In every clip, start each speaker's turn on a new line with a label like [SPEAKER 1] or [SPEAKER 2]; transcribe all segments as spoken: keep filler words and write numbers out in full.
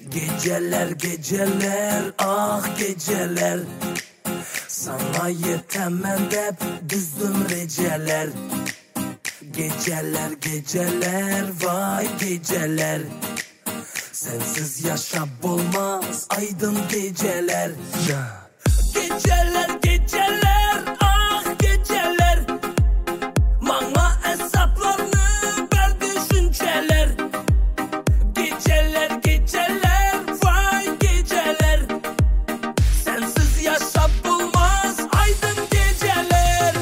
[SPEAKER 1] Geceler geceler ah geceler, sana yetemem dep düzdüm receler. Geceler geceler vay geceler, sensiz yaşap olmaz aydın geceler. Geceler geceler ah geceler, bana hesaplarını ver düşünceler. Geceler geceler vay geceler, sensiz yaşap olmaz aydın geceler.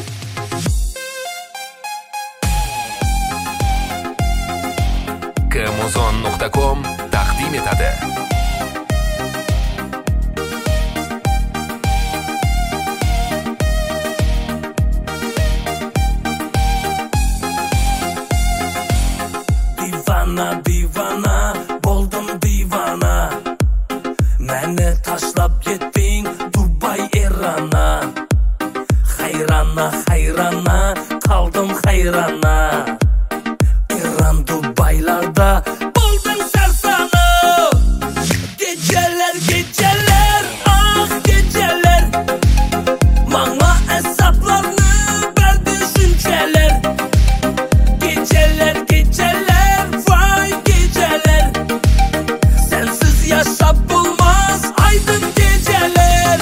[SPEAKER 2] Kmozon nokta com taqdim etadi.
[SPEAKER 1] Divana divana boldum divana, meni tashlab ketding Dubai Irana. Hayrana hayrana qaldim hayrana, İran Dubai'larda boldum sersana. Geceler geceler ah geceler, bana hesaplarını ver düşünceler. Geceler geceler vay geceler, sensiz yaşap olmaz aydın geceler.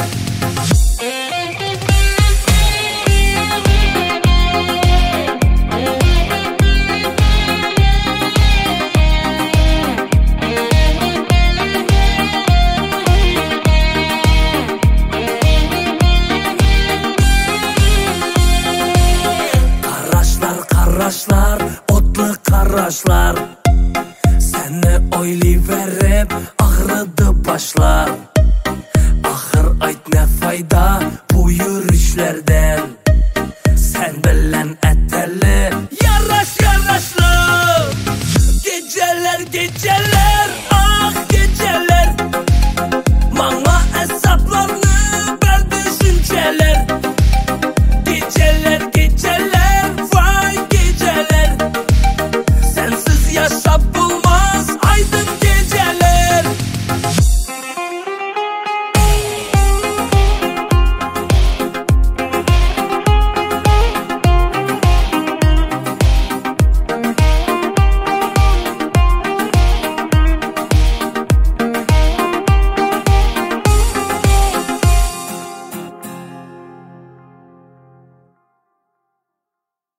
[SPEAKER 1] Karaşlar karaşlar otlu karaşlar, seni oylayverib ağrıdı başlar. Ahır ayt ne fayda bu yürüşlerden,